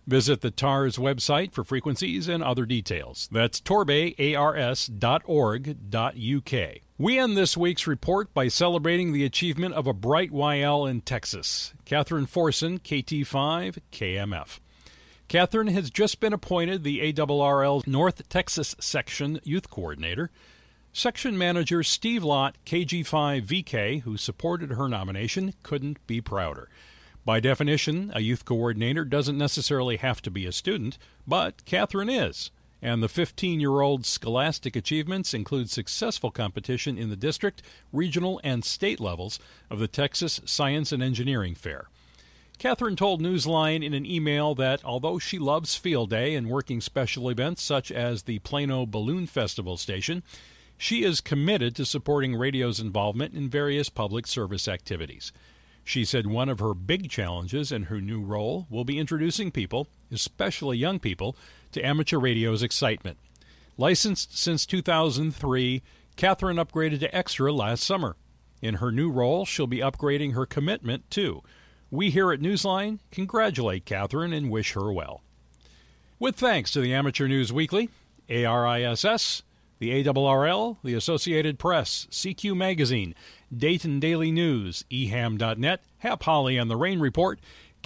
Visit the TARS website for frequencies and other details. That's torbayars.org.uk. We end this week's report by celebrating the achievement of a bright YL in Texas. Catherine Forson, KT5, KMF. Catherine has just been appointed the ARRL North Texas Section Youth Coordinator. Section Manager Steve Lott, KG5VK, who supported her nomination, couldn't be prouder. By definition, a youth coordinator doesn't necessarily have to be a student, but Catherine is. And the 15-year-old's scholastic achievements include successful competition in the district, regional, and state levels of the Texas Science and Engineering Fair. Catherine told Newsline in an email that although she loves field day and working special events such as the Plano Balloon Festival station, she is committed to supporting radio's involvement in various public service activities. She said one of her big challenges in her new role will be introducing people, especially young people, to amateur radio's excitement. Licensed since 2003, Catherine upgraded to Extra last summer. In her new role, she'll be upgrading her commitment, too. We here at Newsline congratulate Catherine and wish her well. With thanks to the Amateur News Weekly, ARISS, the ARRL, the Associated Press, CQ Magazine, Dayton Daily News, eham.net, Hap Holly and the Rain Report,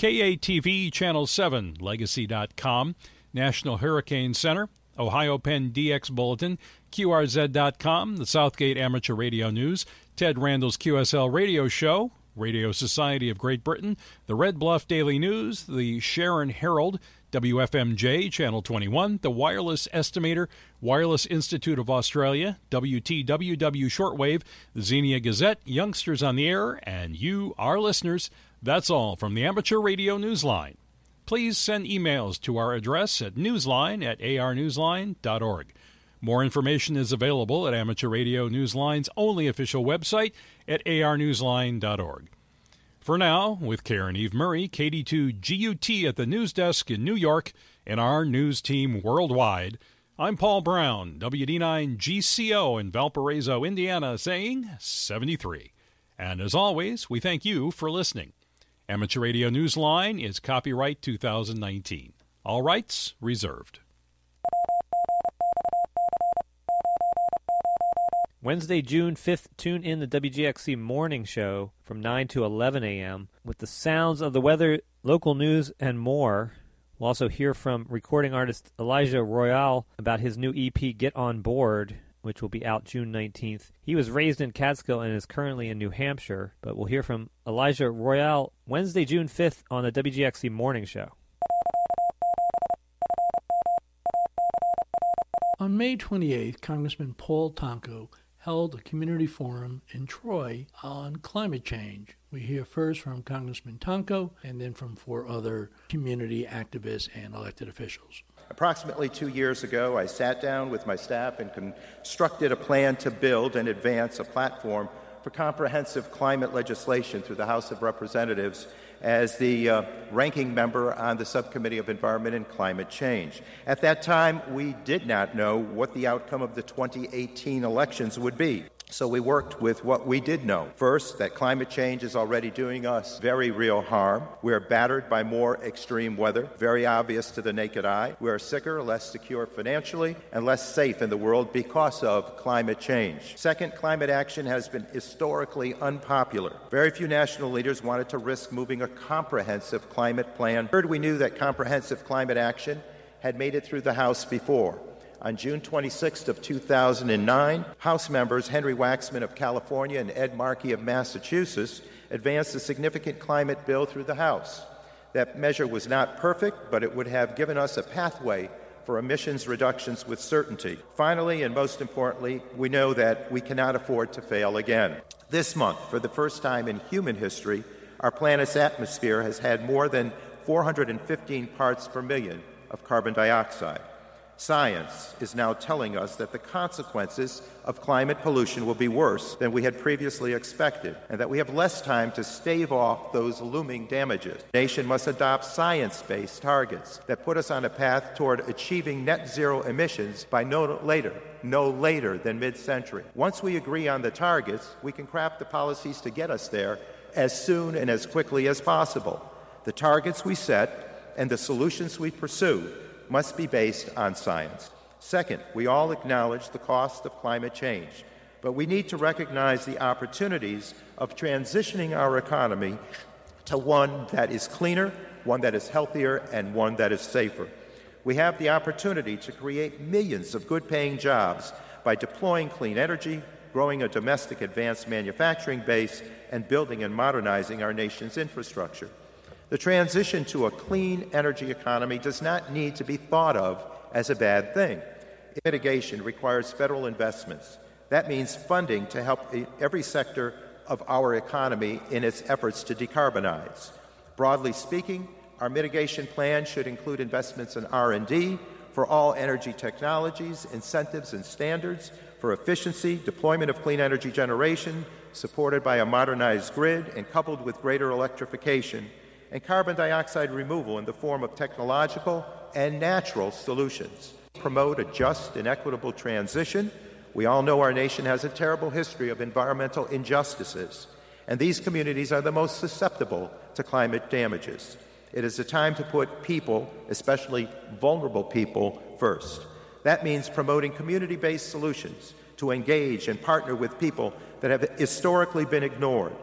KATV Channel 7, Legacy.com, National Hurricane Center, Ohio Penn DX Bulletin, QRZ.com, the Southgate Amateur Radio News, Ted Randall's QSL Radio Show, Radio Society of Great Britain, the Red Bluff Daily News, the Sharon Herald, WFMJ, Channel 21, the Wireless Estimator, Wireless Institute of Australia, WTWW Shortwave, the Xenia Gazette, Youngsters on the Air, and you, our listeners. That's all from the Amateur Radio Newsline. Please send emails to our address at newsline@arnewsline.org. More information is available at Amateur Radio Newsline's only official website at arnewsline.org. For now, with Karen Eve Murray, KD2 GUT at the news desk in New York, and our news team worldwide, I'm Paul Brown, WD9 GCO in Valparaiso, Indiana, saying 73. And as always, we thank you for listening. Amateur Radio Newsline is copyright 2019. All rights reserved. Wednesday, June 5th, tune in the WGXC Morning Show from 9 to 11 a.m. with the sounds of the weather, local news, and more. We'll also hear from recording artist Elijah Royale about his new EP, Get On Board, which will be out June 19th. He was raised in Catskill and is currently in New Hampshire, but we'll hear from Elijah Royale Wednesday, June 5th on the WGXC Morning Show. On May 28th, Congressman Paul Tonko held a community forum in Troy on climate change. We hear first from Congressman Tonko and then from 4 other community activists and elected officials. Approximately 2 years ago, I sat down with my staff and constructed a plan to build and advance a platform for comprehensive climate legislation through the House of Representatives as the ranking member on the Subcommittee of Environment and Climate Change. At that time, we did not know what the outcome of the 2018 elections would be. So we worked with what we did know. First, that climate change is already doing us very real harm. We are battered by more extreme weather, very obvious to the naked eye. We are sicker, less secure financially, and less safe in the world because of climate change. Second, climate action has been historically unpopular. Very few national leaders wanted to risk moving a comprehensive climate plan. Third, we knew that comprehensive climate action had made it through the House before. On June 26th of 2009, House members Henry Waxman of California and Ed Markey of Massachusetts advanced a significant climate bill through the House. That measure was not perfect, but it would have given us a pathway for emissions reductions with certainty. Finally, and most importantly, we know that we cannot afford to fail again. This month, for the first time in human history, our planet's atmosphere has had more than 415 parts per million of carbon dioxide. Science is now telling us that the consequences of climate pollution will be worse than we had previously expected, and that we have less time to stave off those looming damages. The nation must adopt science-based targets that put us on a path toward achieving net zero emissions by no later than mid-century. Once we agree on the targets, we can craft the policies to get us there as soon and as quickly as possible. The targets we set and the solutions we pursue must be based on science. Second, we all acknowledge the cost of climate change, but we need to recognize the opportunities of transitioning our economy to one that is cleaner, one that is healthier, and one that is safer. We have the opportunity to create millions of good-paying jobs by deploying clean energy, growing a domestic advanced manufacturing base, and building and modernizing our nation's infrastructure. The transition to a clean energy economy does not need to be thought of as a bad thing. Mitigation requires federal investments. That means funding to help every sector of our economy in its efforts to decarbonize. Broadly speaking, our mitigation plan should include investments in R&D for all energy technologies, incentives and standards for efficiency, deployment of clean energy generation, supported by a modernized grid and coupled with greater electrification, and carbon dioxide removal in the form of technological and natural solutions. Promote a just and equitable transition. We all know our nation has a terrible history of environmental injustices, and these communities are the most susceptible to climate damages. It is a time to put people, especially vulnerable people, first. That means promoting community-based solutions to engage and partner with people that have historically been ignored.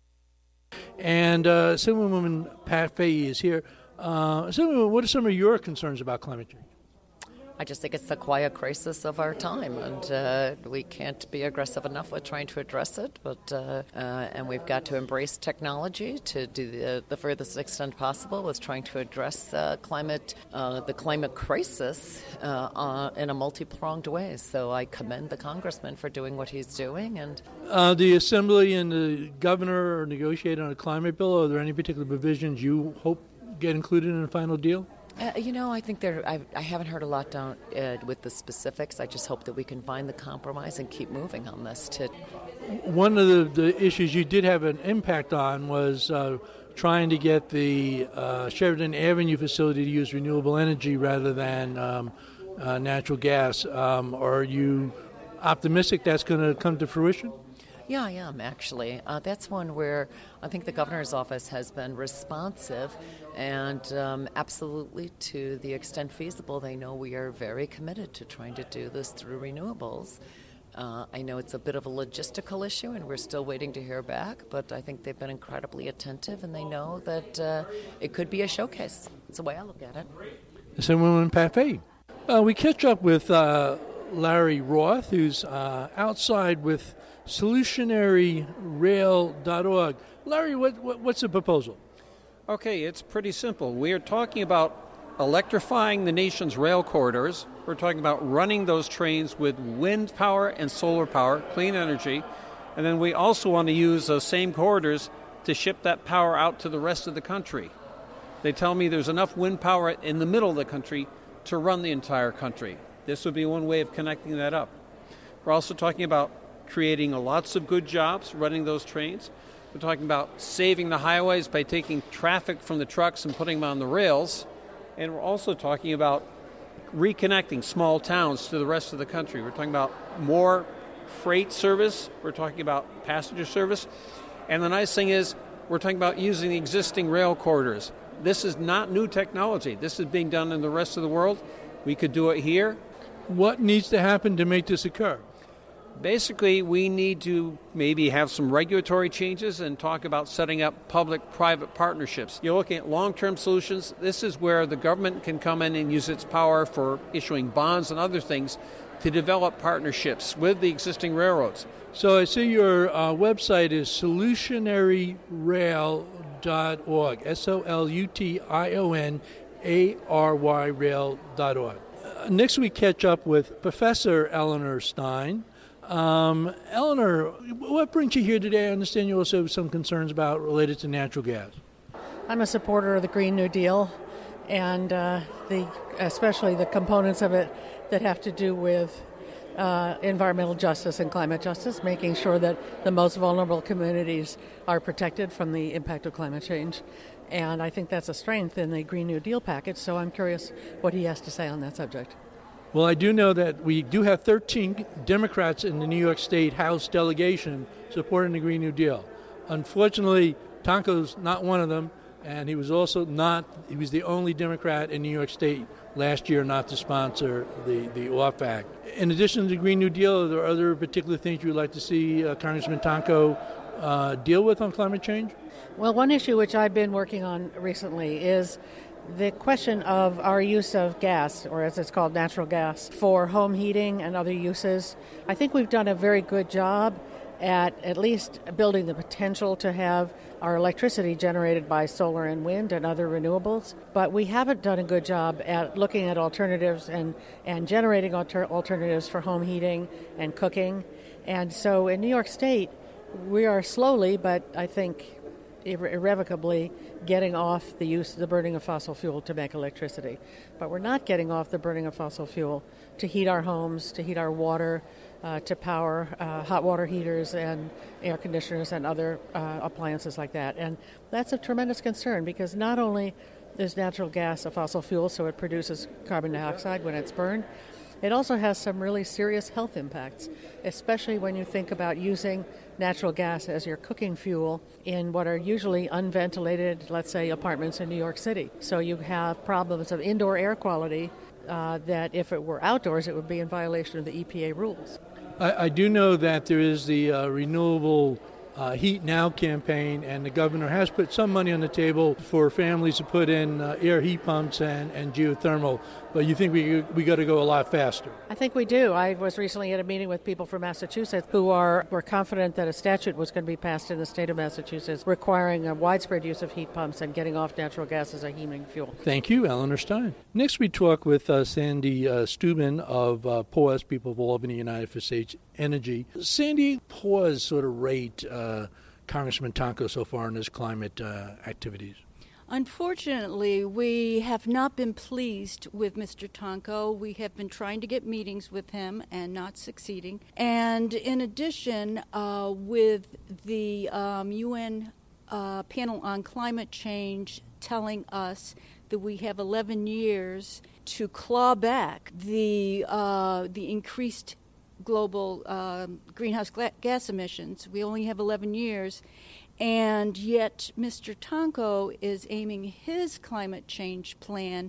And Assemblywoman Pat Fahey is here. Assemblywoman, what are some of your concerns about climate change? I just think it's the quiet crisis of our time, and we can't be aggressive enough with trying to address it. And we've got to embrace technology to do the furthest extent possible with trying to address the climate crisis in a multi-pronged way. So I commend the congressman for doing what he's doing. And the Assembly and the governor are negotiating on a climate bill. Are there any particular provisions you hope get included in the final deal? I think I haven't heard a lot down with the specifics. I just hope that we can find the compromise and keep moving on this. One of the issues you did have an impact on was trying to get the Sheridan Avenue facility to use renewable energy rather than natural gas. Are you optimistic that's going to come to fruition? Yeah, I am, actually. That's one where I think the governor's office has been responsive, and absolutely, to the extent feasible, they know we are very committed to trying to do this through renewables. I know it's a bit of a logistical issue, and we're still waiting to hear back, but I think they've been incredibly attentive, and they know that it could be a showcase. It's the way I look at it. Assemblywoman Pat Fahey. We catch up with Larry Roth, who's outside with solutionaryrail.org. Larry, what's the proposal? Okay, it's pretty simple. We are talking about electrifying the nation's rail corridors. We're talking about running those trains with wind power and solar power, clean energy. And then we also want to use those same corridors to ship that power out to the rest of the country. They tell me there's enough wind power in the middle of the country to run the entire country. This would be one way of connecting that up. We're also talking about creating lots of good jobs running those trains. We're talking about saving the highways by taking traffic from the trucks and putting them on the rails. And we're also talking about reconnecting small towns to the rest of the country. We're talking about more freight service. We're talking about passenger service. And the nice thing is we're talking about using the existing rail corridors. This is not new technology. This is being done in the rest of the world. We could do it here. What needs to happen to make this occur? Basically, we need to maybe have some regulatory changes and talk about setting up public-private partnerships. You're looking at long-term solutions. This is where the government can come in and use its power for issuing bonds and other things to develop partnerships with the existing railroads. So I see your website is solutionaryrail.org, SOLUTIONARY rail.org. Next we catch up with Professor Eleanor Stein. Eleanor, what brings you here today? I understand you also have some concerns related to natural gas. I'm a supporter of the Green New Deal, and especially the components of it that have to do with environmental justice and climate justice, making sure that the most vulnerable communities are protected from the impact of climate change. And I think that's a strength in the Green New Deal package, so I'm curious what he has to say on that subject. Well, I do know that we do have 13 Democrats in the New York State House delegation supporting the Green New Deal. Unfortunately, Tonko's not one of them. And he was the only Democrat in New York State last year not to sponsor the OFF Act. In addition to the Green New Deal, are there other particular things you would like to see Congressman Tonko deal with on climate change? Well, one issue which I've been working on recently is the question of our use of gas, or as it's called, natural gas, for home heating and other uses. I think we've done a very good job at least building the potential to have our electricity generated by solar and wind and other renewables. But we haven't done a good job at looking at alternatives and generating alternatives for home heating and cooking. And so in New York State, we are slowly, but I think irrevocably, getting off the burning of fossil fuel to make electricity. But we're not getting off the burning of fossil fuel to heat our homes, to heat our water, to power hot water heaters and air conditioners and other appliances like that. And that's a tremendous concern, because not only is natural gas a fossil fuel, so it produces carbon dioxide when it's burned, it also has some really serious health impacts, especially when you think about using natural gas as your cooking fuel in what are usually unventilated, let's say, apartments in New York City. So you have problems of indoor air quality that if it were outdoors, it would be in violation of the EPA rules. I do know that there is the Renewable Heat Now campaign, and the governor has put some money on the table for families to put in air heat pumps and geothermal. But you think we got to go a lot faster? I think we do. I was recently at a meeting with people from Massachusetts who were confident that a statute was going to be passed in the state of Massachusetts requiring a widespread use of heat pumps and getting off natural gas as a heating fuel. Thank you, Eleanor Stein. Next, we talk with Sandy Steuben of PAWS, People of Albany United for Safe Energy. Sandy, PAWS sort of rate Congressman Tonko so far in his climate activities? Unfortunately, we have not been pleased with Mr. Tonko. We have been trying to get meetings with him and not succeeding. And in addition, with the UN panel on climate change telling us that we have 11 years to claw back the increased global greenhouse gas emissions. We only have 11 years. And yet Mr. Tonko is aiming his climate change plan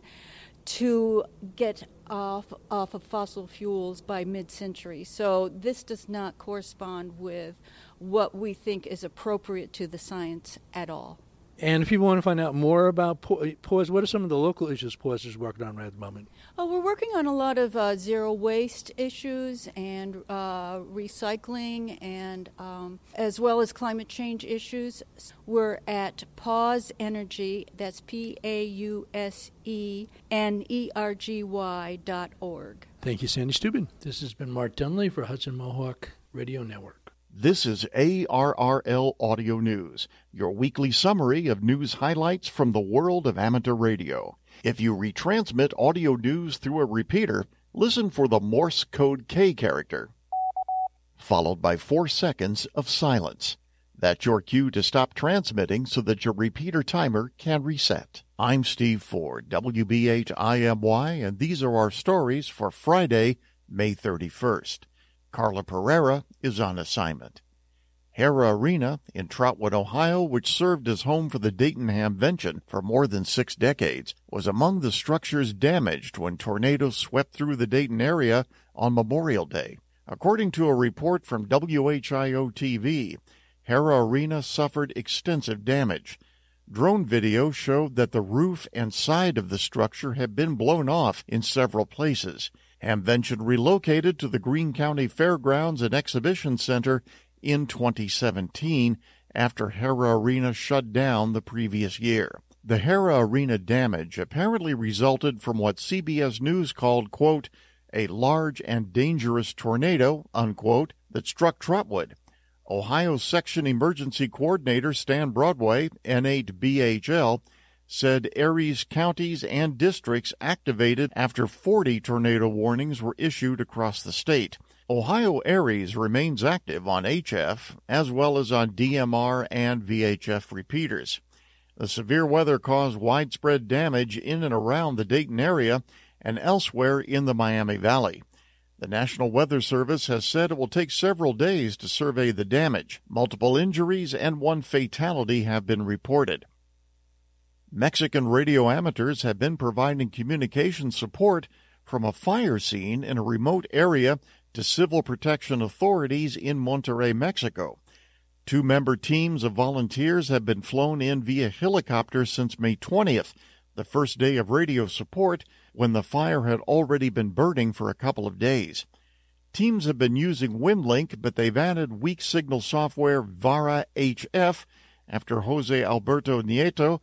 to get off of fossil fuels by mid-century. So this does not correspond with what we think is appropriate to the science at all. And if people want to find out more about PAWS, what are some of the local issues PAWS is working on right at the moment? We're working on a lot of zero waste issues and recycling, and as well as climate change issues. We're at PAWS Energy, that's PAUSENERGY.org. Thank you, Sandy Steuben. This has been Mark Dunley for Hudson Mohawk Radio Network. This is ARRL Audio News, your weekly summary of news highlights from the world of amateur radio. If you retransmit audio news through a repeater, listen for the Morse code K character, followed by 4 seconds of silence. That's your cue to stop transmitting so that your repeater timer can reset. I'm Steve Ford, WBHIMY, and these are our stories for Friday, May 31st. Carla Pereira is on assignment. Hara Arena in Trotwood, Ohio, which served as home for the Dayton Hamvention for more than 6 decades, was among the structures damaged when tornadoes swept through the Dayton area on Memorial Day. According to a report from WHIO-TV, Hara Arena suffered extensive damage. Drone video showed that the roof and side of the structure had been blown off in several places. Hamvention relocated to the Greene County Fairgrounds and Exhibition Center in 2017 after Hara Arena shut down the previous year. The Hara Arena damage apparently resulted from what CBS News called, quote, a large and dangerous tornado, unquote, that struck Trotwood. Ohio Section Emergency Coordinator Stan Broadway, N8BHL, said Aries counties and districts activated after 40 tornado warnings were issued across the state. Ohio Aries remains active on HF as well as on DMR and VHF repeaters. The severe weather caused widespread damage in and around the Dayton area and elsewhere in the Miami Valley. The National Weather Service has said it will take several days to survey the damage. Multiple injuries and 1 fatality have been reported. Mexican radio amateurs have been providing communication support from a fire scene in a remote area to civil protection authorities in Monterrey, Mexico. 2-member teams of volunteers have been flown in via helicopter since May 20th, the first day of radio support, when the fire had already been burning for a couple of days. Teams have been using WindLink, but they've added weak signal software VARA HF after Jose Alberto Nieto,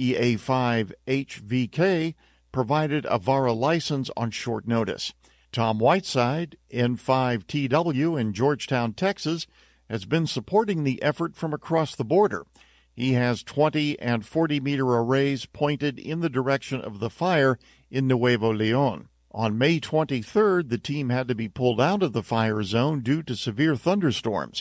EA5HVK, provided a VARA license on short notice. Tom Whiteside, N5TW in Georgetown, Texas, has been supporting the effort from across the border. He has 20 and 40-meter arrays pointed in the direction of the fire in Nuevo Leon. On May 23rd, the team had to be pulled out of the fire zone due to severe thunderstorms.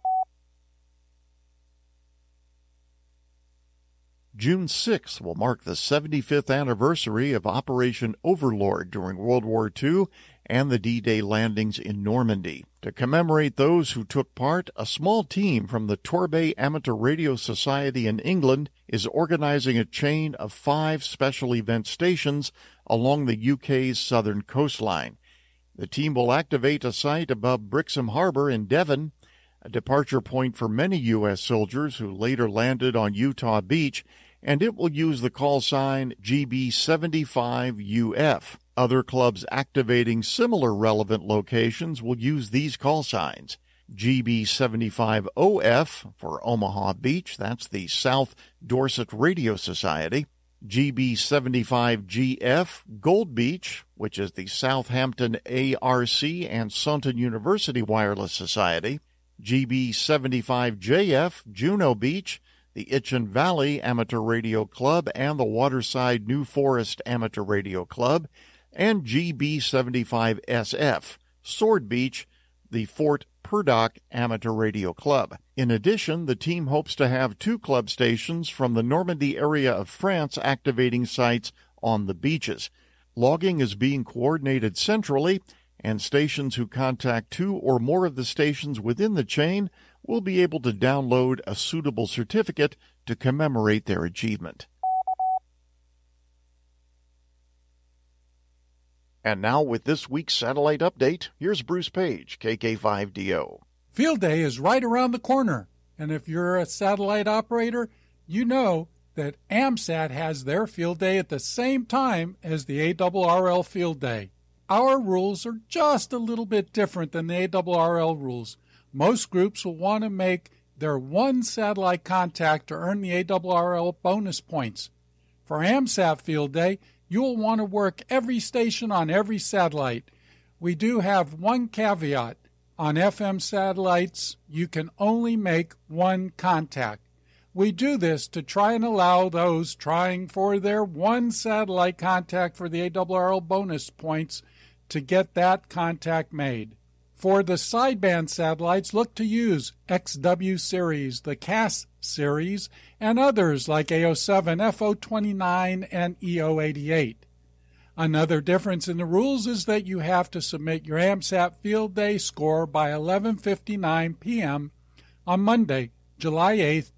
June 6th will mark the 75th anniversary of Operation Overlord during World War II and the D-Day landings in Normandy. To commemorate those who took part, a small team from the Torbay Amateur Radio Society in England is organizing a chain of 5 special event stations along the UK's southern coastline. The team will activate a site above Brixham Harbor in Devon, a departure point for many U.S. soldiers who later landed on Utah Beach, and it will use the call sign GB75UF. Other clubs activating similar relevant locations will use these call signs. GB75OF for Omaha Beach, that's the South Dorset Radio Society. GB75GF Gold Beach, which is the Southampton ARC and Sunton University Wireless Society. GB75JF Juno Beach, the Itchen Valley Amateur Radio Club and the Waterside New Forest Amateur Radio Club, and GB75SF Sword Beach, the Fort Purdock Amateur Radio Club. In addition, the team hopes to have 2 club stations from the Normandy area of France activating sites on the beaches. Logging is being coordinated centrally, and stations who contact 2 or more of the stations within the chain will be able to download a suitable certificate to commemorate their achievement. And now with this week's satellite update, here's Bruce Page, KK5DO. Field Day is right around the corner, and if you're a satellite operator, you know that AMSAT has their Field Day at the same time as the ARRL Field Day. Our rules are just a little bit different than the ARRL rules. Most groups will want to make their one satellite contact to earn the ARRL bonus points. For AMSAT Field Day, you will want to work every station on every satellite. We do have one caveat. On FM satellites, you can only make one contact. We do this to try and allow those trying for their one satellite contact for the ARRL bonus points to get that contact made. For the sideband satellites, look to use XW series, the CAS series, and others like AO7, FO29, and EO88. Another difference in the rules is that you have to submit your AMSAT Field Day score by 11:59 p.m. on Monday, July 8,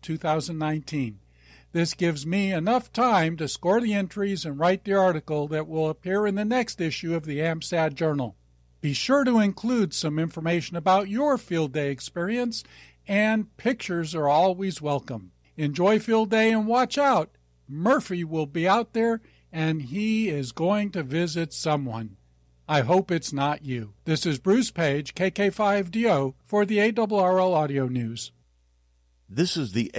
2019. This gives me enough time to score the entries and write the article that will appear in the next issue of the AMSAT Journal. Be sure to include some information about your Field Day experience, and pictures are always welcome. Enjoy Field Day and watch out. Murphy will be out there, and he is going to visit someone. I hope it's not you. This is Bruce Page, KK5DO, for the ARRL Audio News. This is the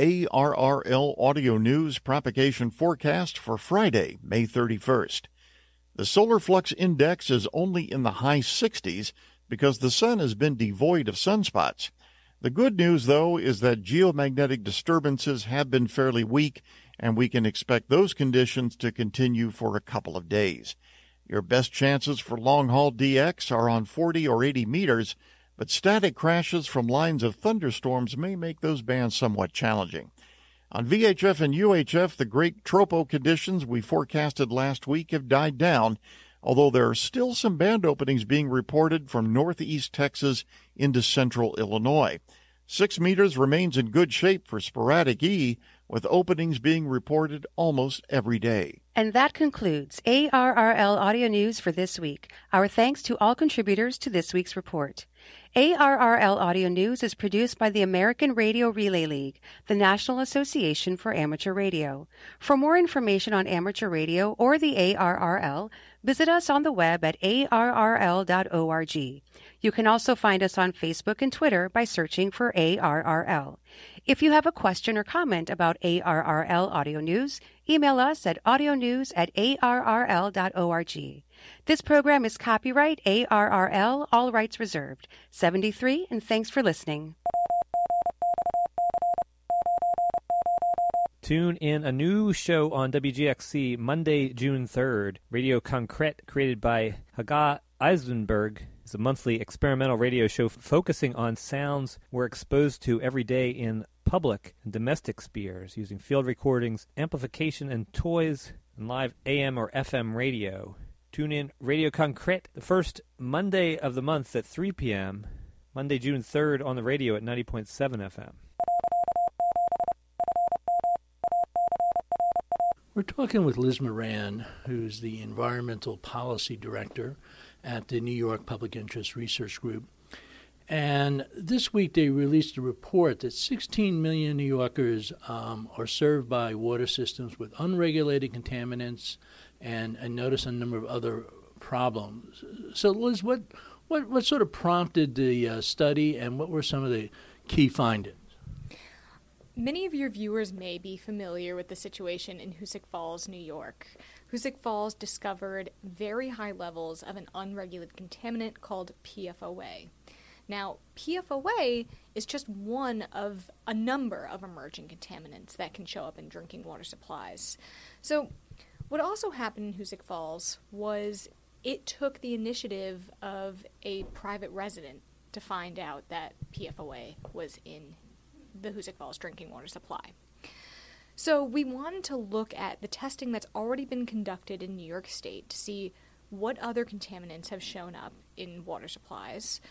ARRL Audio News propagation forecast for Friday, May 31st. The solar flux index is only in the high 60s because the sun has been devoid of sunspots. The good news, though, is that geomagnetic disturbances have been fairly weak, and we can expect those conditions to continue for a couple of days. Your best chances for long-haul DX are on 40 or 80 meters, but static crashes from lines of thunderstorms may make those bands somewhat challenging. On VHF and UHF, the great tropo conditions we forecasted last week have died down, although there are still some band openings being reported from northeast Texas into central Illinois. 6 meters remains in good shape for sporadic E, with openings being reported almost every day. And that concludes ARRL Audio News for this week. Our thanks to all contributors to this week's report. ARRL Audio News is produced by the American Radio Relay League, the National Association for Amateur Radio. For more information on amateur radio or the ARRL, visit us on the web at arrl.org. You can also find us on Facebook and Twitter by searching for ARRL. If you have a question or comment about ARRL Audio News, email us at audionews@arrl.org. This program is copyright ARRL, all rights reserved. 73, and thanks for listening. Tune in a new show on WGXC Monday, June 3rd. Radio Concrete, created by Haga Eisenberg, is a monthly experimental radio show focusing on sounds we're exposed to every day in public and domestic spheres, using field recordings, amplification, and toys, and live AM or FM radio. Tune in Radio Concrete the first Monday of the month at 3 p.m., Monday, June 3rd on the radio at 90.7 FM. We're talking with Liz Moran, who's the Environmental Policy Director at the New York Public Interest Research Group. And this week they released a report that 16 million New Yorkers are served by water systems with unregulated contaminants and notice a number of other problems. So, Liz, what sort of prompted the study, and what were some of the key findings? Many of your viewers may be familiar with the situation in Hoosick Falls, New York. Hoosick Falls discovered very high levels of an unregulated contaminant called PFOA. Now, PFOA is just one of a number of emerging contaminants that can show up in drinking water supplies. So, what also happened in Hoosick Falls was it took the initiative of a private resident to find out that PFOA was in the Hoosick Falls drinking water supply. So we wanted to look at the testing that's already been conducted in New York State to see what other contaminants have shown up in water supplies,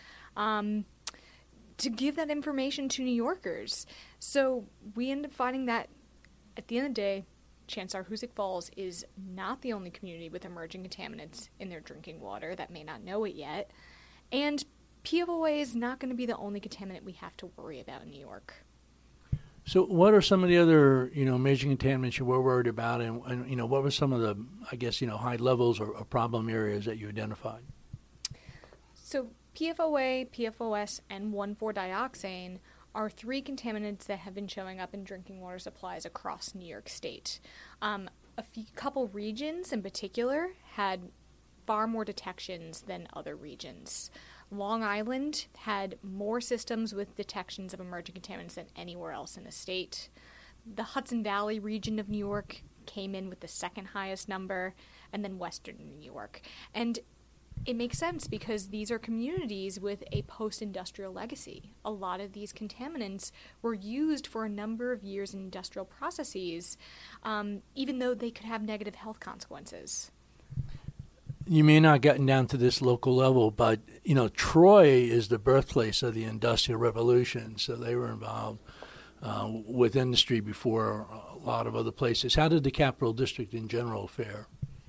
to give that information to New Yorkers. So we ended up finding that at the end of the day, chances are Hoosick Falls is not the only community with emerging contaminants in their drinking water that may not know it yet, and PFOA is not going to be the only contaminant we have to worry about in New York. So what are some of the other, major contaminants you were worried about, and what were some of the, high levels or problem areas that you identified? So PFOA, PFOS, and 1,4-dioxane are three contaminants that have been showing up in drinking water supplies across New York State. A couple regions in particular had far more detections than other regions. Long Island had more systems with detections of emerging contaminants than anywhere else in the state. The Hudson Valley region of New York came in with the second highest number, and then Western New York. And it makes sense because these are communities with a post-industrial legacy. A lot of these contaminants were used for a number of years in industrial processes, even though they could have negative health consequences. You may not have gotten down to this local level, but, Troy is the birthplace of the Industrial Revolution, so they were involved with industry before a lot of other places. How did the Capital District in general fare?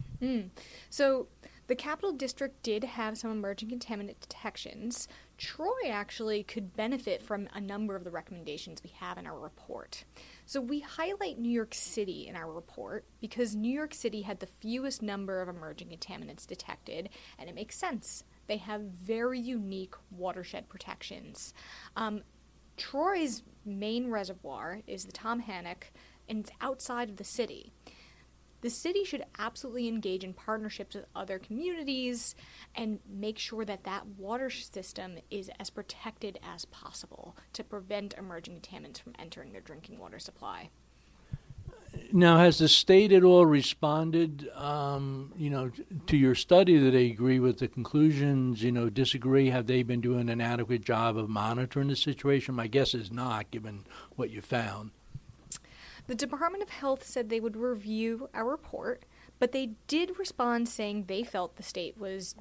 So the Capital District did have some emerging contaminant detections. Troy actually could benefit from a number of the recommendations we have in our report. So we highlight New York City in our report because New York City had the fewest number of emerging contaminants detected, and it makes sense. They have very unique watershed protections. Troy's main reservoir is the Tom Hannock, and it's outside of the city. The city should absolutely engage in partnerships with other communities and make sure that that water system is as protected as possible to prevent emerging contaminants from entering their drinking water supply. Now, has the state at all responded, to your study? Do they agree with the conclusions, disagree? Have they been doing an adequate job of monitoring the situation? My guess is not, given what you found. The Department of Health said they would review our report, but they did respond saying they felt the state was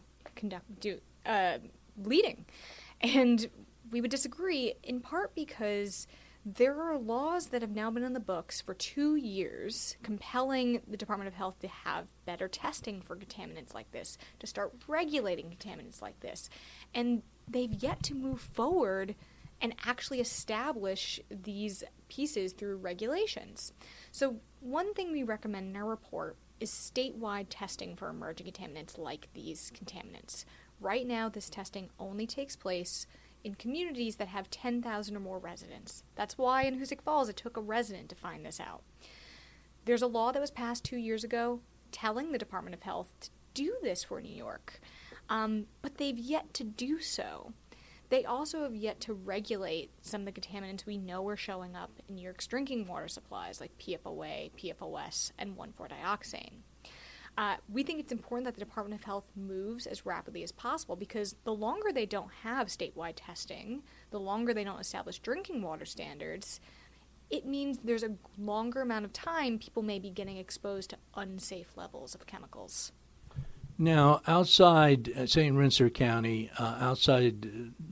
leading. And we would disagree, in part because There are laws that have now been in the books for 2 years compelling the Department of Health to have better testing for contaminants like this, to start regulating contaminants like this. And they've yet to move forward and actually establish these pieces through regulations. So one thing we recommend in our report is statewide testing for emerging contaminants like these contaminants. Right now, this testing only takes place in communities that have 10,000 or more residents. That's why in Hoosick Falls it took a resident to find this out. There's a law that was passed 2 years ago telling the Department of Health to do this for New York, but they've yet to do so. They also have yet to regulate some of the contaminants we know are showing up in New York's drinking water supplies, like PFOA, PFOS, and 1,4-dioxane. We think it's important that the Department of Health moves as rapidly as possible, because the longer they don't have statewide testing, the longer they don't establish drinking water standards, it means there's a longer amount of time people may be getting exposed to unsafe levels of chemicals. Now, outside, say in Rensselaer County, outside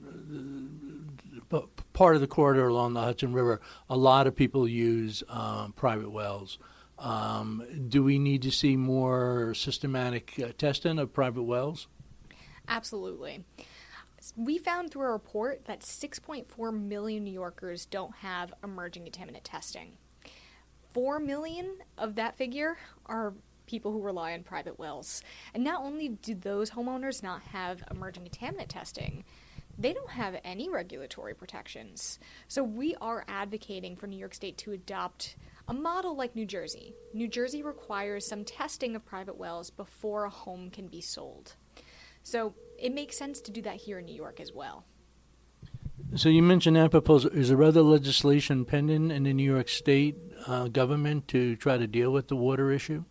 part of the corridor along the Hudson River, a lot of people use private wells. Do we need to see more systematic testing of private wells? Absolutely. We found through our report that 6.4 million New Yorkers don't have emerging contaminant testing. 4 million of that figure are people who rely on private wells. And not only do those homeowners not have emerging contaminant testing, they don't have any regulatory protections. So we are advocating for New York State to adopt a model like New Jersey. New Jersey requires some testing of private wells before a home can be sold. So it makes sense to do that here in New York as well. So you mentioned that proposal. Is there other legislation pending in the New York State government to try to deal with the water issue?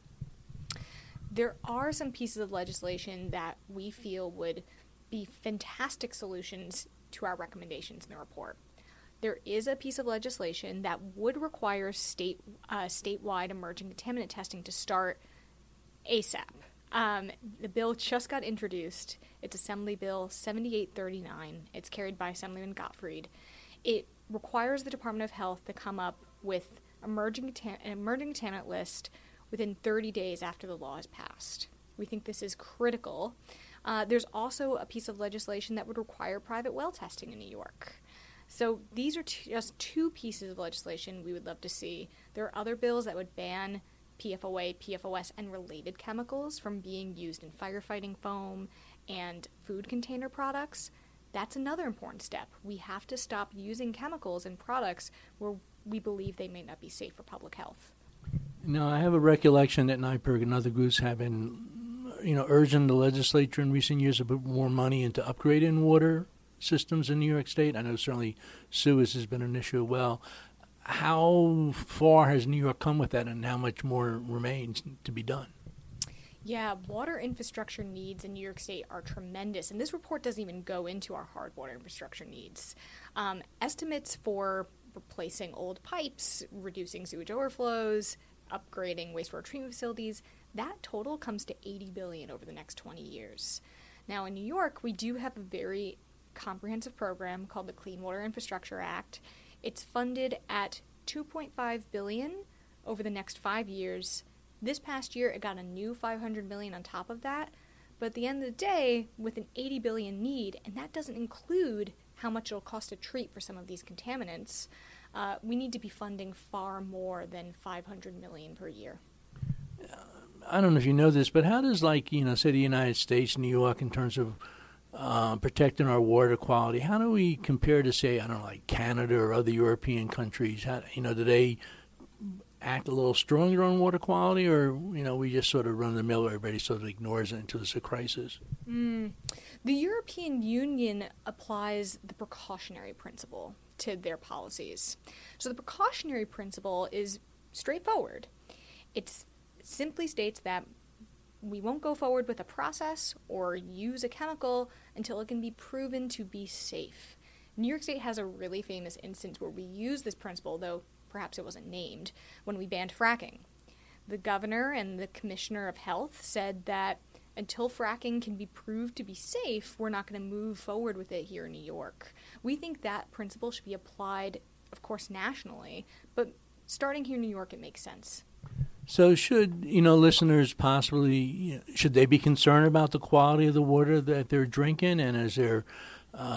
There are some pieces of legislation that we feel would be fantastic solutions to our recommendations in the report. There is a piece of legislation that would require statewide emerging contaminant testing to start ASAP. The bill just got introduced. It's Assembly Bill 7839. It's carried by Assemblyman Gottfried. It requires the Department of Health to come up with an emerging contaminant list within 30 days after the law is passed. We think this is critical. There's also a piece of legislation that would require private well testing in New York. So these are just two pieces of legislation we would love to see. There are other bills that would ban PFOA, PFOS, and related chemicals from being used in firefighting foam and food container products. That's another important step. We have to stop using chemicals in products where we believe they may not be safe for public health. Now, I have a recollection that NYPIRG and other groups have been, urging the legislature in recent years to put more money into upgrading water systems in New York State. I know certainly sewage has been an issue. Well, how far has New York come with that, and how much more remains to be done? Yeah, water infrastructure needs in New York State are tremendous, and this report doesn't even go into our hard water infrastructure needs. Estimates for replacing old pipes, reducing sewage overflows, upgrading wastewater treatment facilities, that total comes to $80 billion over the next 20 years. Now, in New York, we do have a very comprehensive program called the Clean Water Infrastructure Act. It's funded at $2.5 billion over the next 5 years. This past year, it got a new $500 million on top of that. But at the end of the day, with an $80 billion need, and that doesn't include how much it'll cost to treat for some of these contaminants, we need to be funding far more than $500 million per year. I don't know if you know this, but how does, say the United States, New York, in terms of protecting our water quality, how do we compare to, say, like Canada or other European countries? How, do they act a little stronger on water quality, or, we just sort of run the mill, everybody sort of ignores it until it's a crisis? The European Union applies the precautionary principle to their policies. So the precautionary principle is straightforward. It simply states that we won't go forward with a process or use a chemical until it can be proven to be safe. New York State has a really famous instance where we use this principle, though perhaps it wasn't named, when we banned fracking. The governor and the commissioner of health said that until fracking can be proved to be safe, we're not going to move forward with it here in New York. We think that principle should be applied of course, nationally, but starting here in New York, it makes sense. So should, listeners possibly, should they be concerned about the quality of the water that they're drinking? And is there